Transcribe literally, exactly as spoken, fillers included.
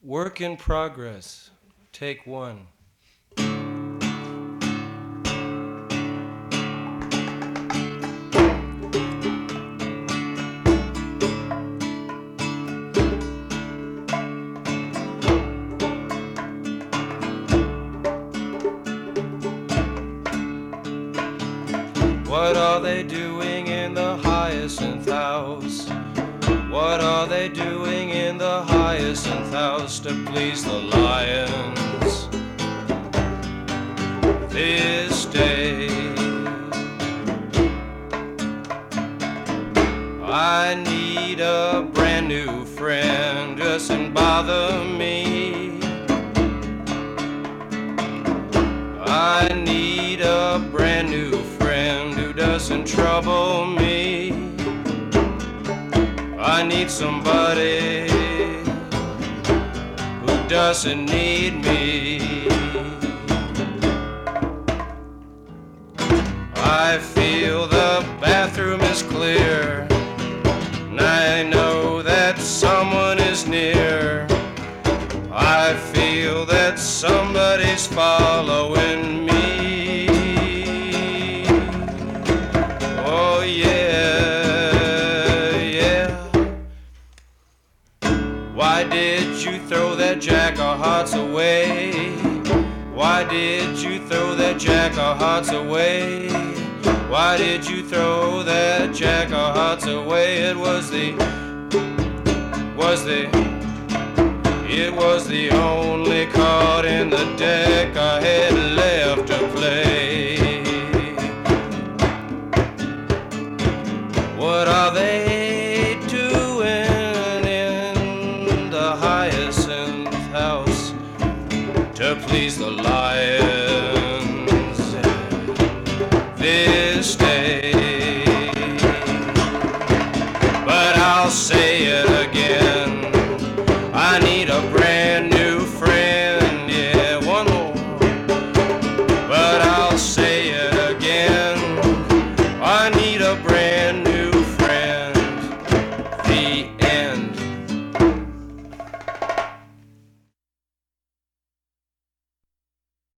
Work in progress. Take one. What are they doing in the Hyacinth House? What are they doing in the Hyacinth House to please the lions this day? I need a brand new friend, doesn't bother me. I need a brand new friend who doesn't trouble me. I need somebody who doesn't need me. I feel the bathroom is clear, and I know that someone is near. I feel that somebody's following me. Oh yeah, yeah. Why did you throw that jack of hearts away? Why did you throw that jack of hearts away? Why did you throw that jack of hearts away? It was the, was the, it was the only card in the deck I had left to play. What are they doing in the Hyacinth House to please the lions this day? But I'll say it again, I need a brand new friend, yeah, one more. But I'll say it again, I need a brand new